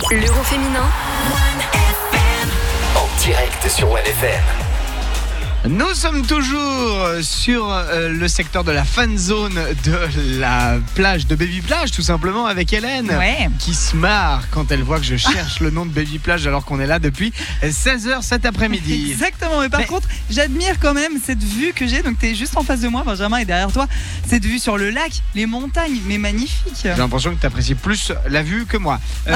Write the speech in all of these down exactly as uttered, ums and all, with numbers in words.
L'Euro féminin. En direct sur One F M. Nous sommes toujours sur euh, le secteur de la fan zone de la plage de Baby Plage, tout simplement, avec Hélène, ouais. qui se marre quand elle voit que je cherche le nom de Baby Plage alors qu'on est là depuis seize heures cet après-midi. Exactement, mais par mais... contre, j'admire quand même cette vue que j'ai. Donc, tu es juste en face de moi, Benjamin, et derrière toi, cette vue sur le lac, les montagnes, mais magnifique. J'ai l'impression que tu apprécies plus la vue que moi. Euh,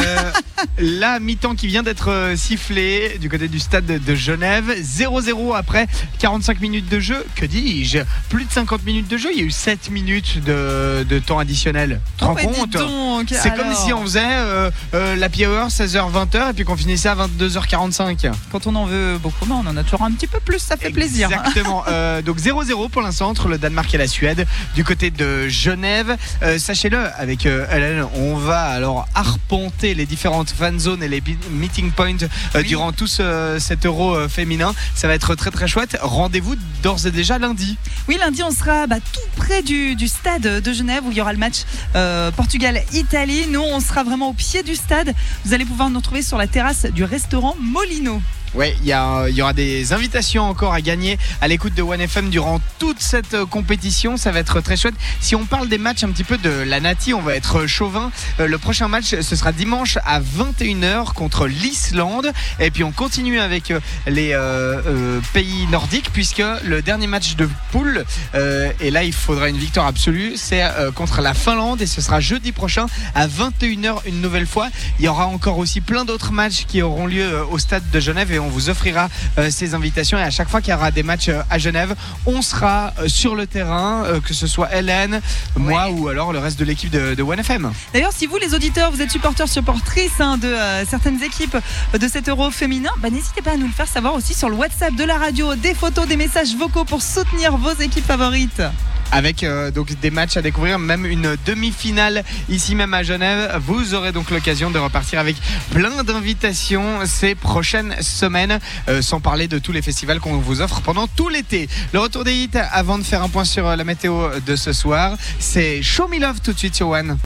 la mi-temps qui vient d'être sifflée du côté du stade de Genève, zéro zéro après quarante-cinq minutes de jeu, que dis-je, plus de cinquante minutes de jeu, il y a eu sept minutes de, de temps additionnel. Tu te oh rends bah compte donc, C'est alors... comme si on faisait euh, euh, l'happy hour seize heures vingt heures et puis qu'on finissait à vingt-deux heures quarante-cinq. Quand on en veut beaucoup, mais on en a toujours un petit peu plus, ça fait plaisir. Exactement. euh, donc zéro zéro pour l'instant entre le Danemark et la Suède du côté de Genève. Euh, sachez-le, avec euh, Hélène, on va alors arpenter les différentes fan zones et les meeting points euh, oui. durant tout ce, cet euro euh, féminin. Ça va être très très chouette. Rendez-vous d'ores et déjà lundi. Oui, lundi, on sera bah, tout près du, du stade de Genève où il y aura le match euh, Portugal-Italie. Nous, on sera vraiment au pied du stade. Vous allez pouvoir nous retrouver sur la terrasse du restaurant Molino. Oui, il y, y aura des invitations encore à gagner à l'écoute de One F M durant toute cette euh, compétition. Ça va être très chouette. Si on parle des matchs un petit peu de la Nati, on va être chauvin. Euh, le prochain match, ce sera dimanche à vingt et une heures contre l'Islande. Et puis on continue avec euh, les euh, euh, pays nordiques puisque le dernier match de poule, euh, et là il faudra une victoire absolue, c'est euh, contre la Finlande et ce sera jeudi prochain à vingt et une heures une nouvelle fois. Il y aura encore aussi plein d'autres matchs qui auront lieu euh, au stade de Genève et on vous offrira euh, ces invitations et à chaque fois qu'il y aura des matchs euh, à Genève, on sera euh, sur le terrain, euh, que ce soit Hélène, moi ouais. ou alors le reste de l'équipe de, de One F M. D'ailleurs, si vous les auditeurs, vous êtes supporters, supportrices hein, de euh, certaines équipes de cet euro féminin, bah, n'hésitez pas à nous le faire savoir aussi sur le WhatsApp de la radio, des photos, des messages vocaux pour soutenir vos équipes favorites. Avec euh, donc des matchs à découvrir, même une demi-finale ici même à Genève. Vous aurez donc l'occasion de repartir avec plein d'invitations ces prochaines semaines, euh, sans parler de tous les festivals qu'on vous offre pendant tout l'été. Le retour des hits avant de faire un point sur la météo de ce soir, c'est Show Me Love tout de suite sur One.